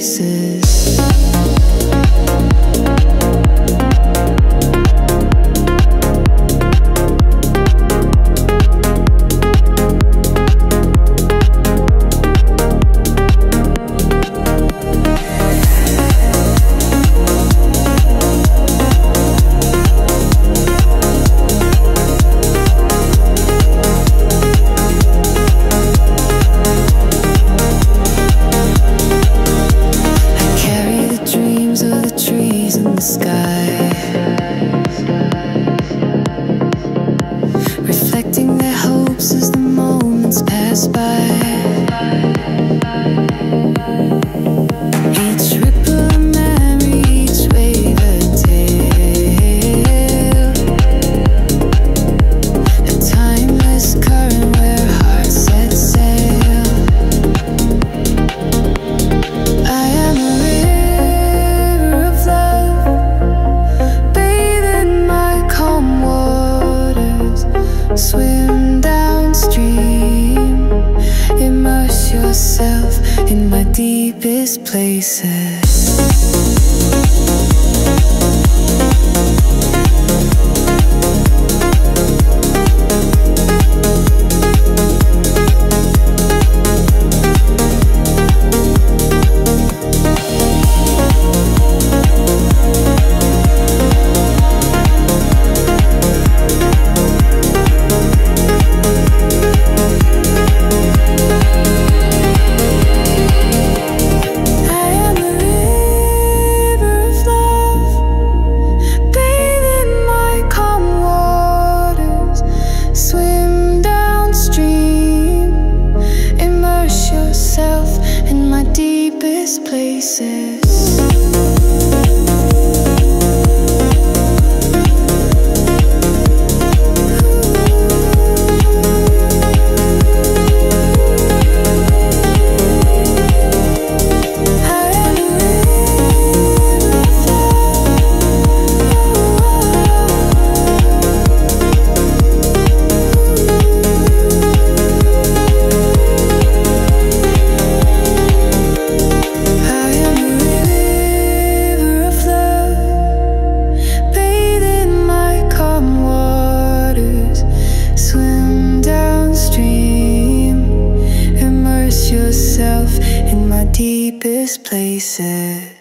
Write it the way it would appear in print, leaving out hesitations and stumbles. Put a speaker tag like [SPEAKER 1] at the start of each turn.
[SPEAKER 1] places. Reflecting their hopes as the moments pass by. Each ripple a memory, each wave a tale. A timeless current where hearts set sail. I am a river of love, bathe in my calm waters. Swim downstream, immerse yourself in my deepest places. Places. Yourself in my deepest places.